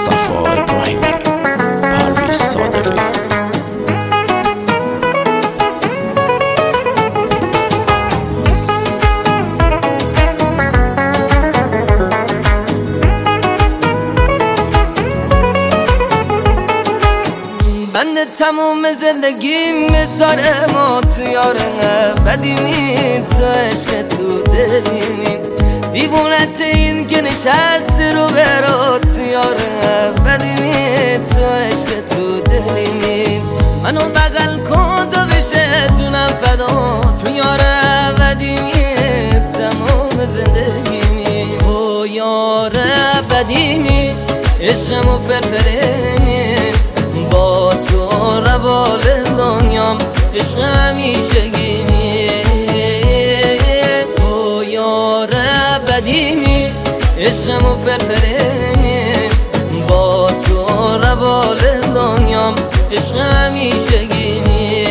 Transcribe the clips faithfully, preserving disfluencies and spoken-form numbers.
مصطفی ابراهیمی، پرویز صادقی. بند تموم زندگیم بذارم و تو یارم بدیمی، تو عشق تو دلیمی، دیوونت این که نشستی رو برو تو یارم بدیمی، تو عشق تو دلیمی. منو بغل کن تو بشه جونم فدا، تو یارم بدیمی تموم زندگیمی. او یارم بدیمی عشقمو فرفرمی، با تو روال دنیام عشق همیشگیمی. تو یار بدیمی عشقمو فرفرمی، با تو روال دنیام عشق همیشگیمی.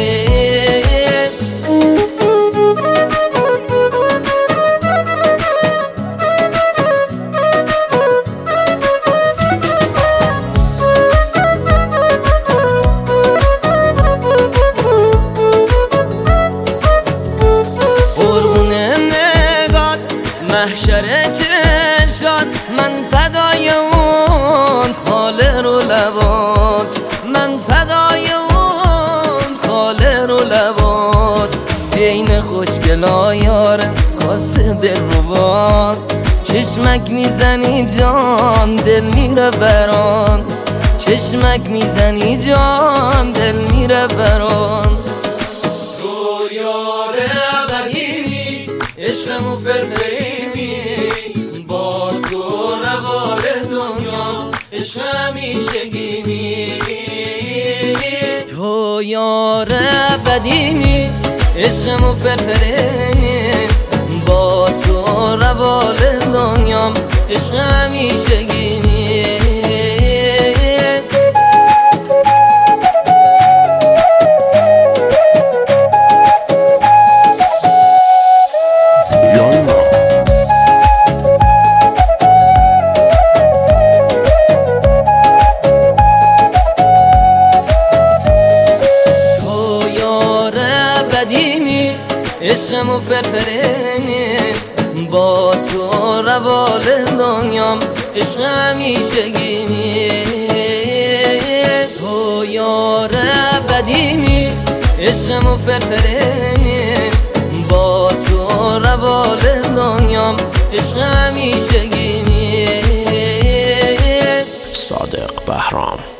محشر چشات من فدای اون خاله رو لبات، من فدای اون خاله رو لبات. بین خوشگلا یارم خاص دل رو چشمک میزنی جان دل میره بران، چشمک میزنی جان دل میره بران. تو یاره بدیمی عشقمو فرفرمی، با تو روال دنیام عشق همیشگیمی. تو یار بدیمی عشقمو فرفرمی، با تو روال دنیام عشق همیشگیمی. عشقمو فرفرمی، با تو روال دنیام عشق همیشگیمی. تو یار بدیمی عشقمو فرفرمی، با تو روال دنیام عشق همیشگیمی. صادق بهرام.